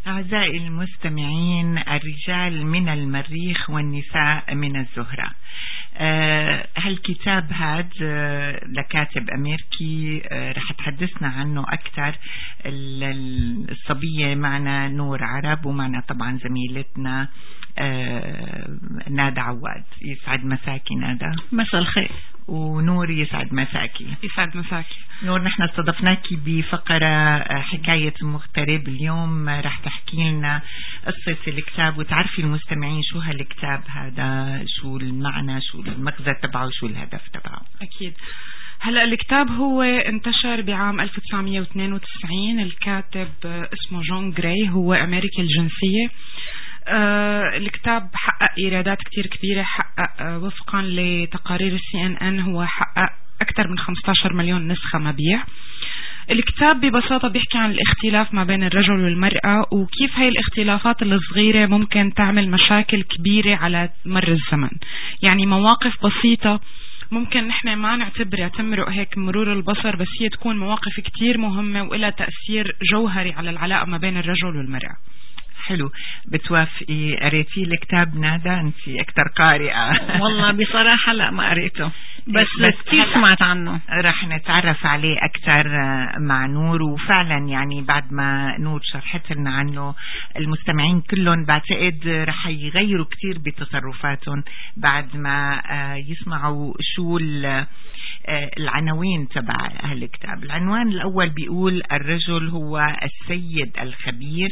أعزائي المستمعين، الرجال من المريخ والنساء من الزهرة. هالكتاب هذا لكاتب أمريكي، رح تحدثنا عنه أكثر الصبية معنا نور عرب، ومعنا طبعا زميلتنا نادى عواد. يسعد مساكي نادى. مساء الخير. ونور يسعد مساكي. يسعد مساكي. نور، نحن استضفناكي بفقرة حكاية مغترب. اليوم رح تحكي لنا قصة الكتاب وتعرفي المستمعين شو هالكتاب هذا، شو المعنى، شو المغزى تبعه، شو الهدف تبعه. أكيد. هلأ الكتاب هو انتشر بعام 1992. الكاتب اسمه جون جراي، هو أمريكي الجنسية. الكتاب حقق إيرادات كتير كبيرة، حقق وفقا لتقارير CNN هو حقق أكثر من 15 مليون نسخة مبيع. الكتاب ببساطة بيحكي عن الاختلاف ما بين الرجل والمرأة، وكيف هاي الاختلافات الصغيرة ممكن تعمل مشاكل كبيرة على مر الزمن. يعني مواقف بسيطة ممكن نحن ما نعتبرها تمرق هيك مرور البصر، بس هي تكون مواقف كتير مهمة وإلها تأثير جوهري على العلاقة ما بين الرجل والمرأة. حلو. بتوافقي؟ قريتي الكتاب نادى؟ انت اكثر قارئة. والله بصراحة لا، ما قريته، بس كتير سمعت عنه. رح نتعرف عليه اكثر مع نور. وفعلا يعني بعد ما نور شرحت لنا عنه، المستمعين كلهم بعتقد رح يغيروا كتير بتصرفاتهم بعد ما يسمعوا شو العناوين تبع هالكتاب. العنوان الأول بيقول الرجل هو السيد الخبير،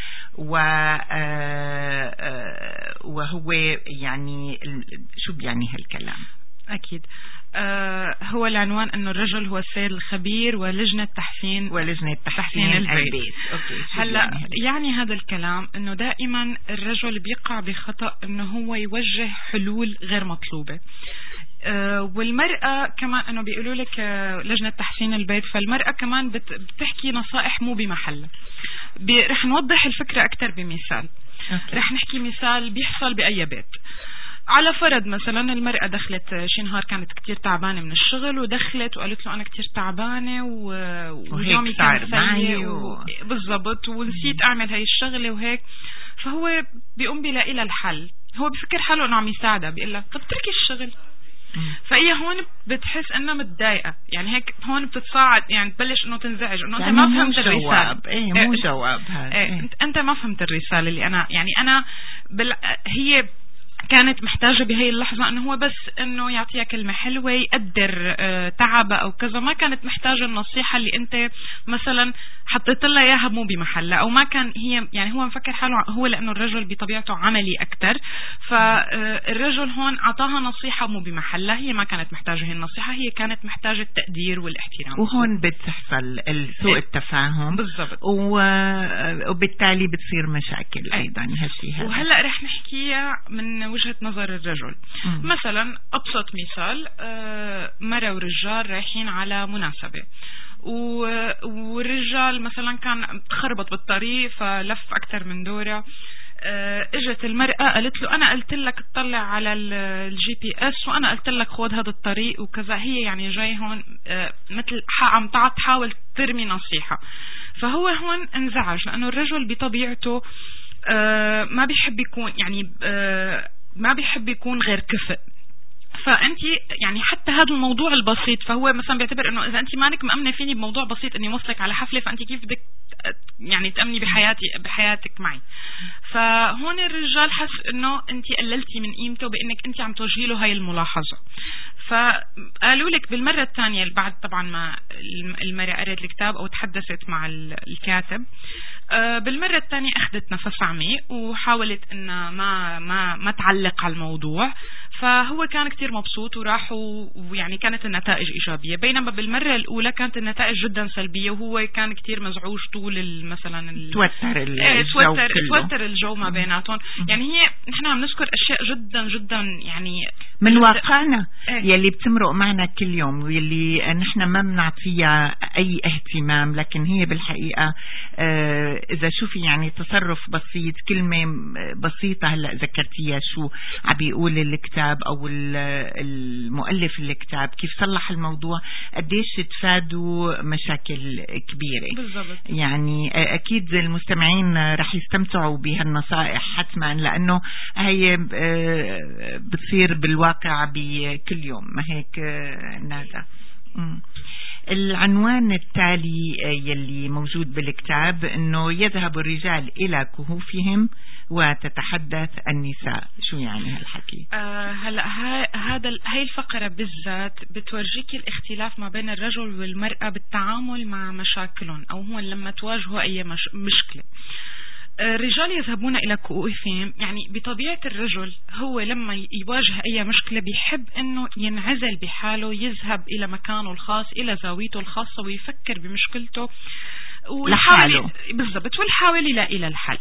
وهو يعني شو بيعني هالكلام؟ أكيد. هو العنوان أنه الرجل هو السيد الخبير ولجنة تحسين البيت. هلا يعني هذا الكلام أنه دائما الرجل بيقع بخطأ أنه هو يوجه حلول غير مطلوبة، والمرأة كمان أنه بيقولوا لك لجنة تحسين البيت، فالمرأة كمان بتحكي نصائح مو بمحلها. رح نوضح الفكرة أكتر بمثال. رح نحكي مثال بيحصل بأي بيت. على فرض مثلا المرأة دخلت شي نهار كانت كتير تعبانة من الشغل، ودخلت وقالت له أنا كتير تعبانة ويومي كان سيء بالضبط، ونسيت أعمل هاي الشغلة وهيك. فهو بيقوم بيلاقي لها الحل. هو بفكر حاله أنه عم يساعدها، بيقول لها طب تركي الشغل. فهي هون بتحس انها متضايقه، يعني هيك هون بتتصاعد، يعني تبلش انه تنزعج انه يعني انت ما فهمت الرساله. مو جواب هذا. انت ما فهمت الرساله اللي انا يعني انا هي كانت محتاجة بهي اللحظة انه هو بس انه يعطيها كلمة حلوة، يقدر تعبها او كذا. ما كانت محتاجة النصيحة اللي انت مثلا حطيت لها اياها مو بمحلها، او ما كان هي يعني هو مفكر حاله هو، لانه الرجل بطبيعته عملي اكتر، فالرجل هون عطاها نصيحة مو بمحلها. هي ما كانت محتاجة هي النصيحة، هي كانت محتاجة التقدير والاحترام. وهون بتحصل سوء التفاهم بالضبط، وبالتالي بتصير مشاكل ايضا هالشيء هذا. وهلا رح نحكيها من وجهة نظر الرجل. مثلا أبسط مثال، مرة ورجال رايحين على مناسبة، والرجال مثلا كان تخربط بالطريق فلف أكثر من دورة. اجت المرأة قالت له أنا قلت لك اطلع على الGPS، وأنا قلت لك خذ هذا الطريق وكذا. هي يعني جاي هون مثل عم تحاول ترمي نصيحة. فهو هون انزعج، لأنه الرجل بطبيعته ما بيحب يكون يعني ما بيحب يكون غير كفء. فأنت يعني حتى هذا الموضوع البسيط، فهو مثلا بيعتبر انه اذا انت مانك مأمنة فيني بموضوع بسيط اني اوصلك على حفلة، فانت كيف بدك يعني تأمني بحياتك معي. فهون الرجال حس انه انت قللتي من قيمته بانك انت عم توجهي له هاي الملاحظة. فقالوا لك بالمرة الثانية بعد طبعا ما المرأة قرأت الكتاب او تحدثت مع الكاتب، بالمرة الثانية اخذت نفس عميق وحاولت ان ما تعلق على الموضوع. فهو كان كتير مبسوط وراحوا، ويعني كانت النتائج إيجابية. بينما بالمرة الأولى كانت النتائج جدا سلبية، وهو كان كتير مزعوج طول مثلا توتر الجو ما بيناتهم. يعني هي نحن عم نذكر أشياء جدا جدا يعني من واقعنا يلي بتمرق معنا كل يوم، واللي نحن ما بنعطيها أي اهتمام، لكن هي بالحقيقة إذا شوفي يعني تصرف بسيط، كلمة بسيطة هلأ ذكرتيها شو عم بيقول الكتاب، الكتاب أو المؤلف الكتاب كيف صلح الموضوع، قديش تفادوا مشاكل كبيرة بالضبط. يعني أكيد المستمعين رح يستمتعوا بهالنصائح حتما، لأنه هي بتصير بالواقع بكل يوم، ما هيك نادى؟ العنوان التالي يلي موجود بالكتاب انه يذهب الرجال الى كهوفهم وتتحدث النساء، شو يعني هالحكي؟ هلا هاي الفقرة بالذات بتورجيك الاختلاف ما بين الرجل والمرأة بالتعامل مع مشاكلهم، او هو لما تواجهوا اي مشكلة. الرجال يذهبون إلى كهوفهم، يعني بطبيعة الرجل هو لما يواجه أي مشكلة بيحب أنه ينعزل بحاله، يذهب إلى مكانه الخاص، إلى زاويته الخاصة، ويفكر بمشكلته لحاله بالضبط، ويحاول يلاقي لها الحل.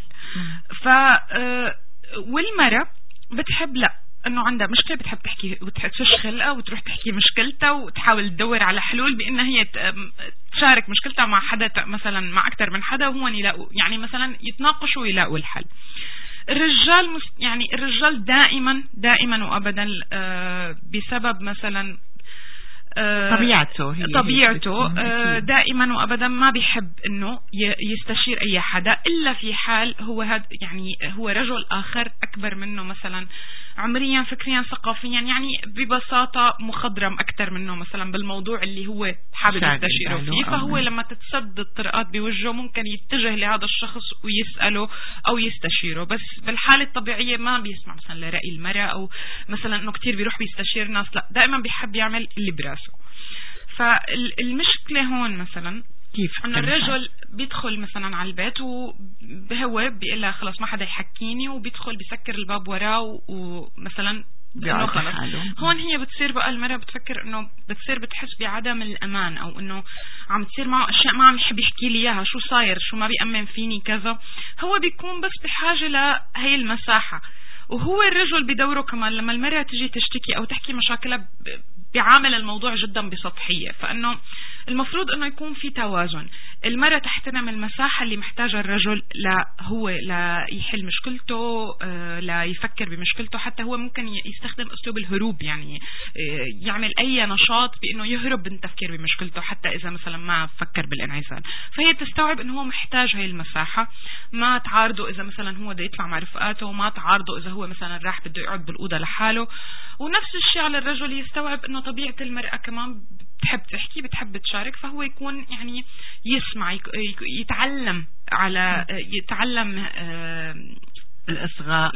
والمرأة بتحب لا انه عندها مشكله بتحب تحكي وتشخلها وتروح تحكي مشكلتها وتحاول تدور على حلول بانها هي تشارك مشكلتها مع حدا، مثلا مع اكثر من حدا، وهو يلاقوا يعني مثلا يتناقشوا ويلاقوا الحل. الرجال يعني الرجال دائما وابدا بسبب مثلا طبيعته دائما وابدا ما بيحب انه يستشير اي حدا الا في حال هو يعني هو رجل اخر اكبر منه مثلا عمريا، فكريا، ثقافيا، يعني ببساطه مخضرم اكثر منه مثلا بالموضوع اللي هو حابب يستشيره فيه، فهو لما تتسد الطرقات بوجهه ممكن يتجه لهذا الشخص ويساله او يستشيره. بس بالحاله الطبيعيه ما بيسمع مثلا لرأي المرأة، او مثلا انه كثير بيروح بيستشير ناس، لا دائما بيحب يعمل اللي براسه. فالمشكله هون مثلا كيف انه الرجل بيدخل مثلا على البيت وهو بيقول لها خلاص ما حدا يحكيني، وبيدخل بيسكر الباب وراه ومثلا انه خلص هون هي بتصير بقى المرأة بتفكر انه بتصير بتحس بعدم الامان، او انه عم تصير معه اشياء ما عم يحب يحكي لي اياها، شو صاير، شو ما بيأمن فيني كذا. هو بيكون بس بحاجة لهي المساحة. وهو الرجل بدوره كمان لما المرأة تجي تشتكي او تحكي مشاكلها بيعامل الموضوع جدا بسطحية، فانه المفروض انه يكون في توازن. المرأة تحترم المساحة اللي محتاجها الرجل لا يحل مشكلته، لا يفكر بمشكلته، حتى هو ممكن يستخدم اسلوب الهروب، يعني يعمل اي نشاط بانه يهرب من التفكير بمشكلته حتى اذا مثلا ما فكر بالانعزال. فهي تستوعب انه هو محتاج هاي المساحة، ما تعارضه اذا مثلا هو بده يطلع مع رفقاته، وما تعارضه اذا هو مثلا راح بده يقعد بالأوضة لحاله. ونفس الشيء على الرجل، يستوعب انه طبيعة المرأة كمان بتحب تحكي، بتحب تشارك، فهو يكون يعني يسمع، يتعلم الإصغاء.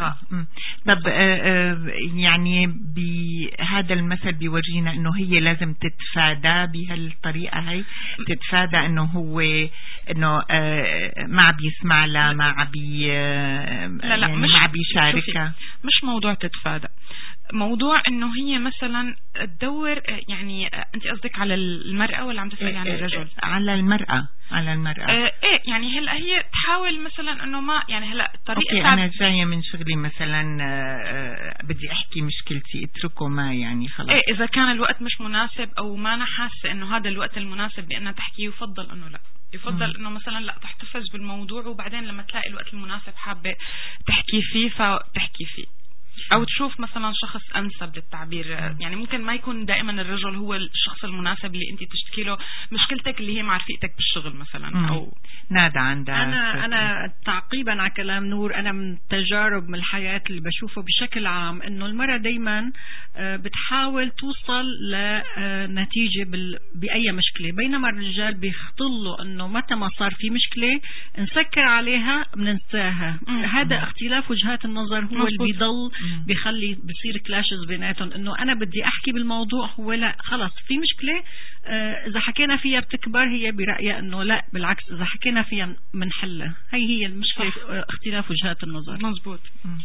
طب يعني بهذا المثل بيورجينا انه هي لازم تتفادى بهالطريقة هي، تتفادى انه هو انه ما بيسمع لا ما عبي لا يعني ما بيشاركها. مش موضوع تتفادى، موضوع انه هي مثلا تدور، يعني انت قصدك على المرأة ولا عم تسألي عن الرجل؟ على المرأة. ايه يعني هلا هي تحاول مثلا انه ما يعني هلا طريقة انا جاية من شغلي مثلا بدي احكي مشكلتي، اتركه ما يعني خلاص. ايه اذا كان الوقت مش مناسب او ما انا حاسة انه هذا الوقت المناسب بانها تحكي، يفضل انه لا، يفضل انه مثلا لا تحتفظ بالموضوع، وبعدين لما تلاقي الوقت المناسب حابة تحكي فيه فتحكي فيه، او تشوف مثلا شخص انسب للتعبير. يعني ممكن ما يكون دائما الرجل هو الشخص المناسب اللي انت تشتكي له مشكلتك اللي هي مع رفيقتك بالشغل مثلا. او نادى عندها انا تعقيبا على كلام نور، انا من تجارب من الحياة اللي بشوفه بشكل عام انه المرأة دايما بتحاول توصل لنتيجة باي مشكلة، بينما الرجال بيخطلوا انه متى ما صار في مشكلة نسكر عليها بننساها. هذا اختلاف وجهات النظر هو اللي بيضل بيخلي بصير كلاشز بيناتهم، انه انا بدي احكي بالموضوع، هو لا خلص في مشكلة اذا حكينا فيها بتكبر، هي برأيها انه لا بالعكس اذا حكينا فيها منحلها. هي المشكلة اختلاف وجهات النظر. مزبوط.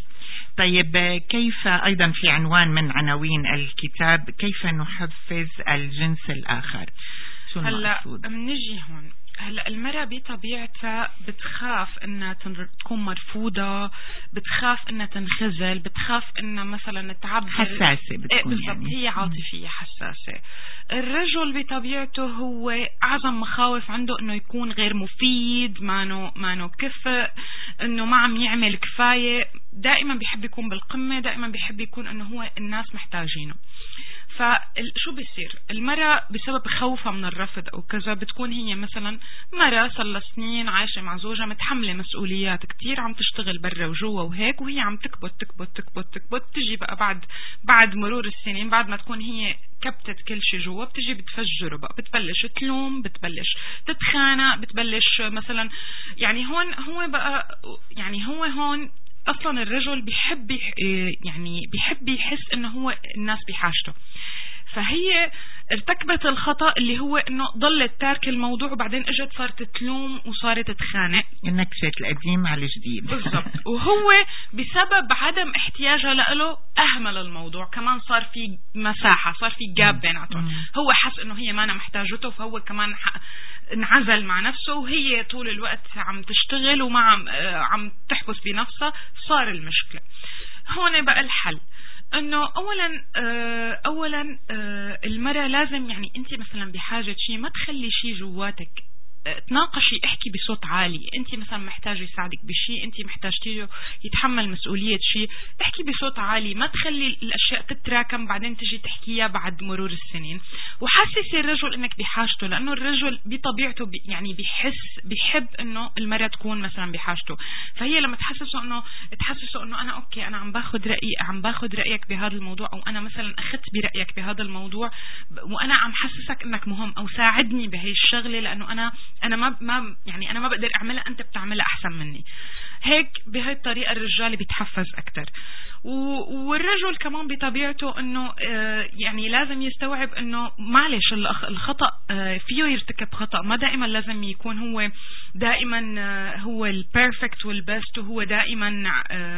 طيب كيف ايضا في عنوان من عناوين الكتاب كيف نحفز الجنس الاخر، شو المقصود؟ هلا بنجي هون. هلا المرأة بطبيعتها بتخاف انها تكون مرفوضة، بتخاف انها تنخزل، بتخاف انها مثلا تعبر، حساسة بتكون بالضبط، يعني هي عاطفية حساسة. الرجل بطبيعته هو اعظم مخاوف عنده انه يكون غير مفيد، ما نو كفء، انه ما عم يعمل كفاية. دائما بيحب يكون بالقمة، دائما بيحب يكون انه هو الناس محتاجينه. فشو بيصير؟ المرأة بسبب خوفها من الرفض او كذا بتكون هي مثلا مرأة صار لها سنين عايشة مع زوجها، متحملة مسؤوليات كتير، عم تشتغل برا وجوا وهيك، وهي عم تكبت تكبت تكبت تكبت. تجي بقى بعد مرور السنين، بعد ما تكون هي كبتت كل شيء جوا، بتجي بتفجره بقى، بتبلش تلوم، بتبلش تتخانق، بتبلش مثلا يعني هو هون اصلا الرجل بيحب يحس انه هو الناس بحاجته. فهي ارتكبت الخطأ اللي هو انه ضلت تارك الموضوع، وبعدين اجت صارت تلوم وصارت تتخانق، نكشت القديم على الجديد. بالضبط. وهو بسبب عدم احتياجها له اهمل الموضوع، كمان صار في مساحة، صار في جاب بيناتهم. هو حس انه هي ما أنا محتاجته، فهو كمان انعزل مع نفسه، وهي طول الوقت عم تشتغل وما عم تحبس بنفسها. صار المشكلة هون بقى الحل انه اولا المرأة لازم يعني انت مثلا بحاجة شيء، ما تخلي شيء جواتك، تناقشي، احكي بصوت عالي. انت مثلا محتاجه يساعدك بشيء، انت محتاجتيه يتحمل مسؤولية شيء، احكي بصوت عالي، ما تخلي الاشياء تتراكم بعدين تجي تحكيها بعد مرور السنين. وحسسي الرجل انك بحاجته، لانه الرجل بطبيعته يعني بيحب انه المرأة تكون مثلا بحاجته. فهي لما تحسسه انه انا اوكي، انا عم باخذ رايك بهذا الموضوع، او انا مثلا اخذت برايك بهذا الموضوع، وانا عم حسسك انك مهم، او ساعدني بهي الشغله، لانه انا ما بقدر اعملها، انت بتعملها احسن مني. هيك بهي الطريقه الرجال بيتحفز اكثر. والرجل كمان بطبيعته انه يعني لازم يستوعب انه معلش الخطأ فيه يرتكب خطأ، ما دائما لازم يكون هو دائما هو البيرفكت والبست، وهو دائما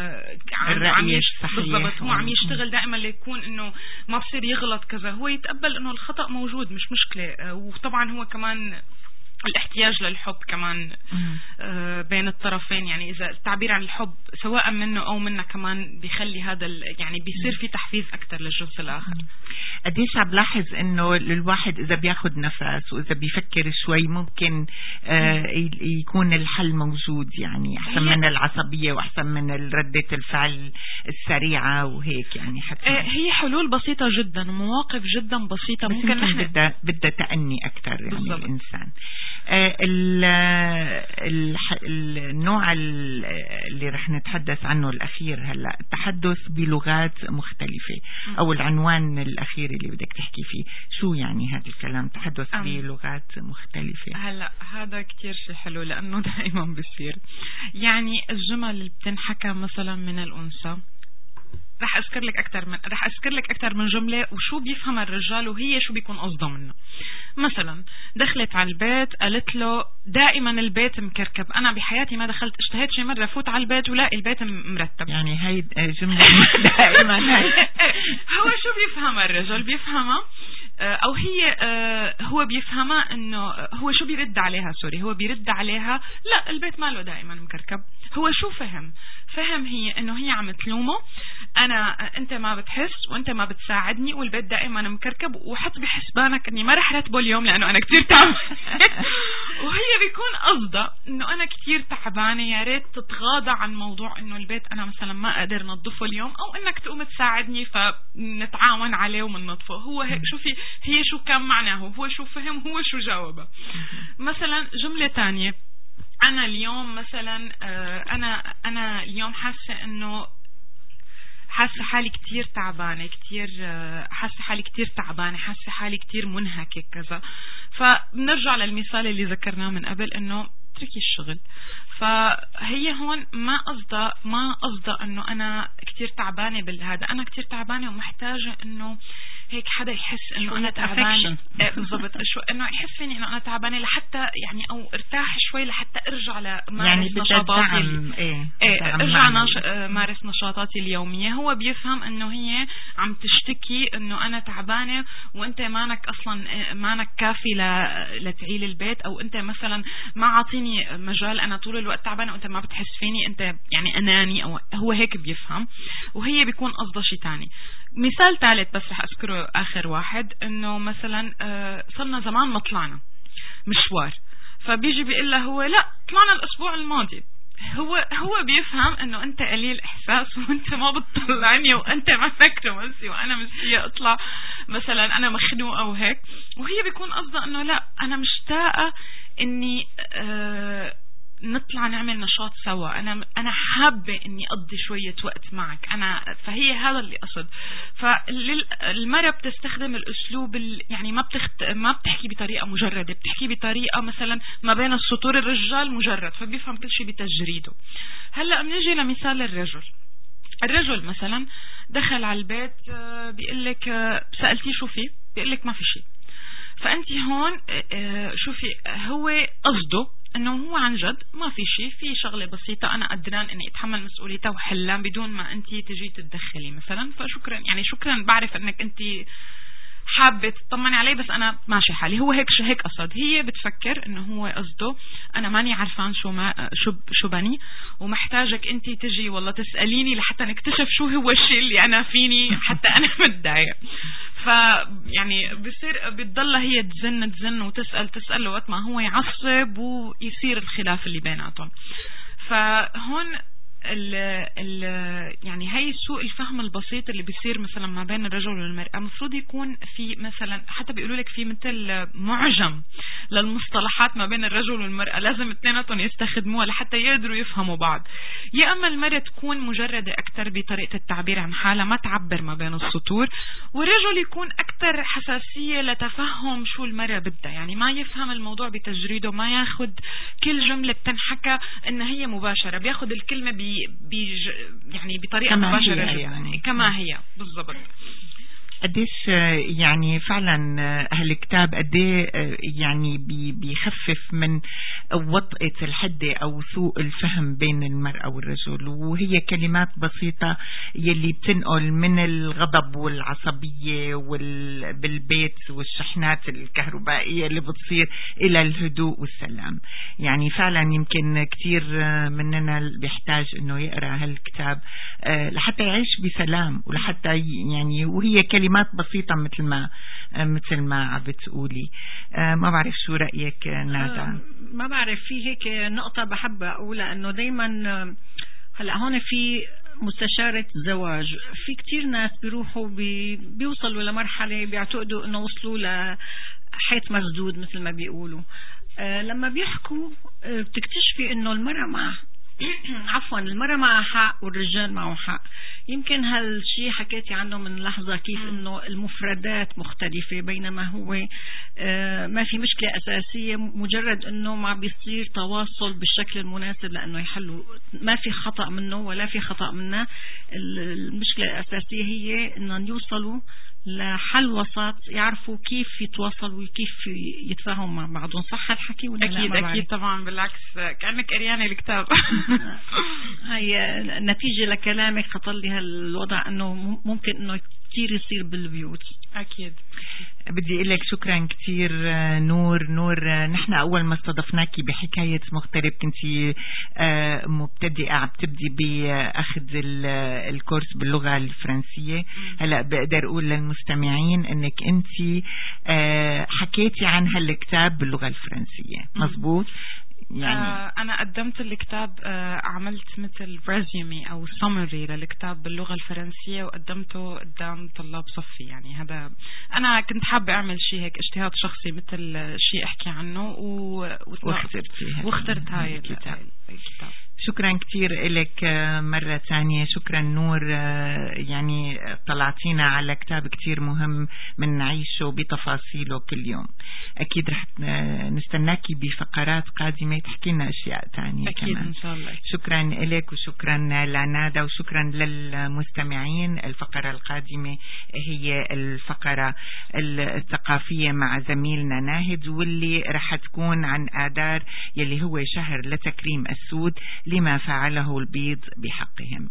بالضبط هو عم يشتغل دائما ليكون انه ما بصير يغلط كذا. هو يتقبل انه الخطأ موجود، مش مشكلة. وطبعا هو كمان الاحتياج للحب كمان بين الطرفين، يعني إذا التعبير عن الحب سواء منه أو منها كمان بيخلي هذا يعني بيصير في تحفيز أكتر للجنس الآخر. قديش عم بلاحظ إنه الواحد إذا بياخد نفس وإذا بيفكر شوي ممكن يكون الحل موجود، يعني أحسن من العصبية وأحسن من ردة الفعل السريعة وهيك. يعني حتى هي حلول بسيطة جدا ومواقف جدا بسيطة، ممكن بدها تأني أكتر يعني بالضبط. الإنسان النوع اللي رح نتحدث عنه الأخير هلأ، التحدث بلغات مختلفة، أو العنوان الأخير اللي بدك تحكي فيه، شو يعني هذا الكلام تحدث بلغات مختلفة؟ هلأ هذا كتير شيء حلو، لأنه دائما بيصير يعني الجمل اللي بتنحكى مثلا من الأنثى. رح أذكر لك أكثر من جملة وشو بيفهم الرجال وهي شو بيكون قصده منه. مثلا دخلت على البيت قالت له دائما البيت مكركب. أنا بحياتي ما دخلت اشتهيت شي مرة فوت على البيت ولاقي البيت مرتب. يعني هاي جملة دائما هو شو بيفهم الرجل؟ بيفهمها أو هي هو بيفهمها إنه هو شو بيرد عليها، هو بيرد عليها لا البيت ماله دائما مكركب. هو شو فهم هي إنه هي عم تلومه، أنت ما بتحس وأنت ما بتساعدني والبيت دائما مكركب، وحط بحسبانك إني ما رح رتبه اليوم لأنه أنا كتير تعبانة. وهي بيكون قصدها إنه أنا كتير تعبانة، يا ريت تتغاضى عن موضوع إنه البيت أنا مثلا ما أقدر نظفه اليوم، أو إنك تقوم تساعدني فنتعاون عليه ومننظفه. هو هيك شوفي هي شو كان معناه، هو شو فهم، هو شو جاوبه. مثلا جملة تانية، أنا اليوم مثلا أنا اليوم حاسة إنه حاسة حالي كتير تعبانة، حاسة حالي كتير منهكة كذا. فبنرجع للمثال اللي ذكرناه من قبل إنه تركي الشغل. فهي هون ما قصدها إنه أنا كتير تعبانة بالهذا، أنا كتير تعبانة ومحتاجة إنه هيك حدا يحس إنه أنا تعبانة. بالضبط، شو إنه يحس فيني إنه أنا تعبانة لحتى يعني أو ارتاح شوي لحتى أرجع لمارس نشاطاتي. أرجع مارس نشاطاتي اليومية. هو بيفهم إنه هي عم تشتكي إنه أنا تعبانة وأنت مانك كافي لتعيل البيت، أو أنت مثلا ما عاطيني مجال، أنا طول الوقت تعبانة وأنت ما بتحس فيني، أنت يعني أناني، أو هو هيك بيفهم. وهي بيكون قصده شيء تاني. مثال ثالث بس رح أذكره آخر واحد، إنه مثلا صرنا زمان ما طلعنا مشوار، فبيجي بيقول له هو لا طلعنا الأسبوع الماضي. هو بيفهم انه انت قليل احساس وانت ما بتطلعني وانت معك رومانسي وانا مستنيه اطلع مثلا انا مخنوقه وهيك، وهي بيكون قصدها انه لا انا مشتاقه اني نطلع نعمل نشاط سوا، انا حابه اني اقضي شويه وقت معك فهي هذا اللي قصد. فالمرأة بتستخدم الاسلوب يعني ما بتحكي بطريقه مجرده، بتحكي بطريقه مثلا ما بين السطور. الرجال مجرد فبيفهم كل شيء بتجريده. هلا بنيجي لمثال الرجل مثلا دخل على البيت بيقول لك سألتيه شو فيه، بيقول لك ما في شيء. فأنت هون شوفي هو قصده انه هو عن جد ما في شيء، في شغله بسيطه انا قدران اني اتحمل مسؤوليتها وحلها بدون ما انت تجي تتدخلي مثلا، فشكرا يعني شكرا، بعرف انك انت حابه تطمني علي بس انا ماشي حالي. هو هيك قصد. هي بتفكر انه هو قصده انا ماني عارفان شو بني ومحتاجك انت تجي والله تساليني لحتى نكتشف شو هو الشيء اللي انا فيني حتى انا متضايق. فيعني بصير بتضلها هي تزن وتسال لوقت ما هو يعصب ويصير الخلاف اللي بيناتهم. فهون يعني هي سوء الفهم البسيط اللي بيصير مثلا ما بين الرجل والمرأة. مفروض يكون في مثلا حتى بيقولوا لك في مثل معجم للمصطلحات ما بين الرجل والمرأة، لازم اثنيناتهم يستخدموها لحتى يقدروا يفهموا بعض. يا اما المرأة تكون مجردة اكثر بطريقة التعبير عن حالها ما تعبر ما بين السطور، والرجل يكون اكثر حساسية لتفهم شو المرأة بدها، يعني ما يفهم الموضوع بتجريده، ما ياخد كل جملة بتنحكى ان هي مباشرة، بياخد الكلمة يعني بطريقة مباشرة يعني. كما هي بالضبط. قديش يعني فعلا هالكتاب قديه يعني بيخفف من وطئة الحدة أو سوء الفهم بين المرأة والرجل، وهي كلمات بسيطة يلي بتنقل من الغضب والعصبية بالبيت والشحنات الكهربائية اللي بتصير إلى الهدوء والسلام. يعني فعلا يمكن كتير مننا بيحتاج إنه يقرأ هالكتاب لحتى يعيش بسلام، ولحتى يعني وهي كلمات بسيطة مثل ما عم بتقولي. ما بعرف شو رأيك نادا؟ ما بعرف، في هيك نقطة بحب أقولها إنه دايما هلا هون في مستشارة زواج، في كتير ناس بيروحوا بيوصلوا لمرحلة بيعتقدوا إنه وصلوا لحيط مسدود مثل ما بيقولوا. لما بيحكوا بتكتشفي إنه المرأة المرأة معها حق والرجال معه حق. يمكن هالشيء حكيتي عنه من لحظة كيف انه المفردات مختلفة، بينما هو ما في مشكلة اساسية، مجرد انه ما بيصير تواصل بالشكل المناسب لانه يحلوا، ما في خطأ منه ولا في خطأ منه. المشكلة الاساسية هي انه يوصلوا لحل وسط، يعرفوا كيف يتواصلوا وكيف يتفاهموا مع بعضهم. صح الحكي ولا أكيد لا؟ أكيد طبعا، بالعكس كأنك قريانة الكتاب. هي نتيجة لكلامك خطر لي هالوضع انه ممكن انه كتير يصير بالبيوت. أكيد. بدي أقول لك شكرا كتير نور. نحن أول ما استضفناكي بحكاية مغترب كنتي مبتدئة، عم تبدي بأخذ الكورس باللغة الفرنسية. هلأ بقدر أقول للمستمعين أنك أنتي حكيتي عن هالكتاب باللغة الفرنسية، مزبوط؟ يعني أنا قدمت الكتاب، عملت مثل ريزيومي أو سمري للكتاب باللغة الفرنسية وقدمته قدام طلاب صفي. يعني هذا أنا كنت حابة أعمل شيء هيك اجتهاد شخصي، مثل شيء أحكي عنه واخترت هاي الكتاب. شكرا كتير لك مرة تانية. شكرا نور، يعني طلعتينا على كتاب كتير مهم من نعيشه بتفاصيله كل يوم. أكيد رح نستناكي بفقرات قادمة تحكي لنا أشياء تانية أكيد كمان. إن شاء الله. شكرا لك وشكرا لنادا وشكرا للمستمعين. الفقرة القادمة هي الفقرة الثقافية مع زميلنا ناهد، واللي رح تكون عن آذار يلي هو شهر لتكريم السود لما فعله البيض بحقهم.